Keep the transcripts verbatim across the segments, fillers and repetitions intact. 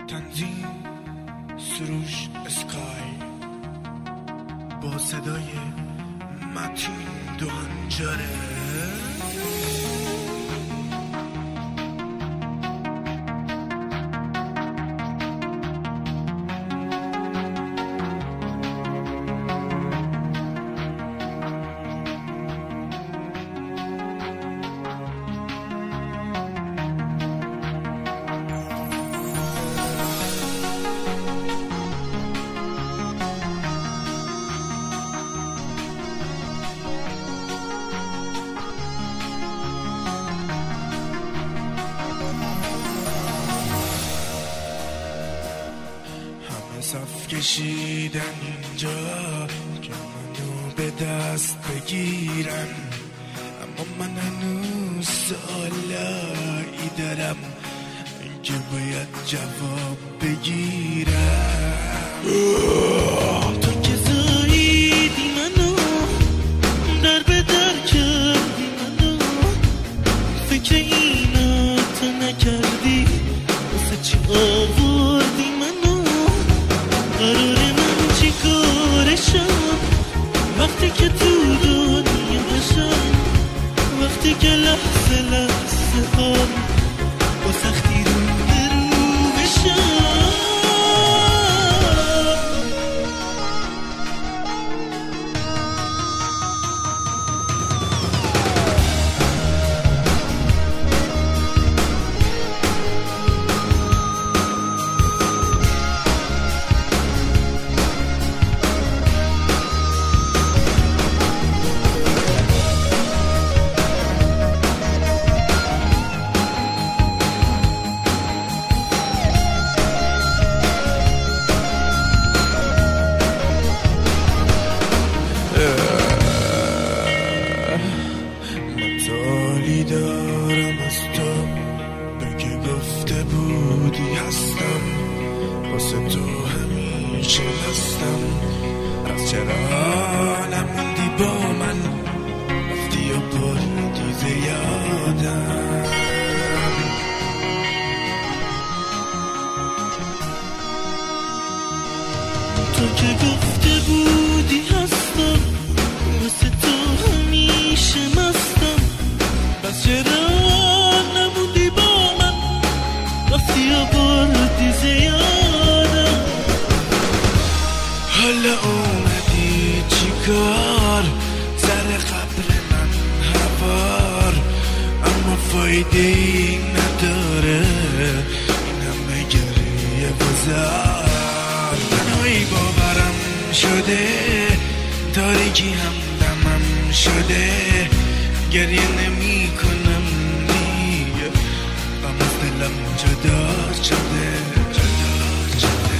تنظیم سروش اسکای با صدای متین دو هنجره. صف کشیدن اینجا که منو به دست بگیرن، اما من هنوز سوالایی دارم که باید جواب بگیرم. تو که زاییدی منو در به در کردی منو، فکر اینا تو نکردی واسه چی آوردی منو؟ قرار من چی کارشم وقتی که تو دنیا باشم، وقتی که لحظه لحظه هم با سختی رو برو بشم. دارم از تو تو که گفته بودی هستم، واسه تو همیشه هستم. از چرا نموندی با من رفتی و بردی ز یادم؟ تو که گفته بودی هستم، واسه تو همیشه مستم. بس چرا نموندی با من رفتی و بردی ز یادم؟ حالا اومدی چی کار سر قبر من هوار، اما فایده ای نداره این همه گریه گذار. تنهایی باورم شده، تاریکی هم دمم شده، گریه نمی کنم دیگه، غم از دلم جدا شده جدا شده.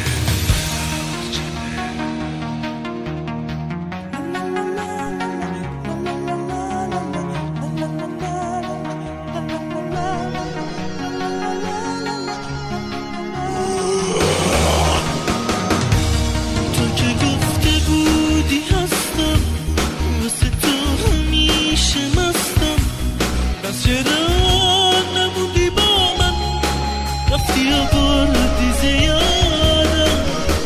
تو که گفته بودی هستم، واسه تو همیشه مستم. بس چرا نموندی با من رفتی و بردی ز یادم؟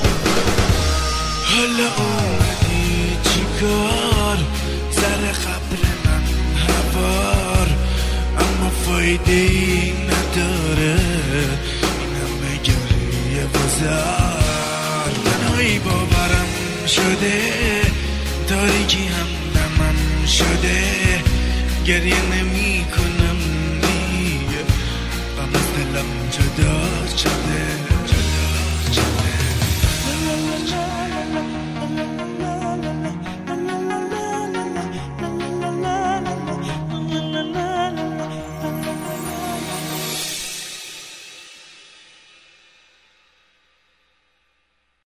حالا اومدی چی کار سر قبر من هوار، اما فایده ای نداره این همه گریه گذار. تنهایی باورم شده، تاریکی هم دمم شده، گریه نمی کنم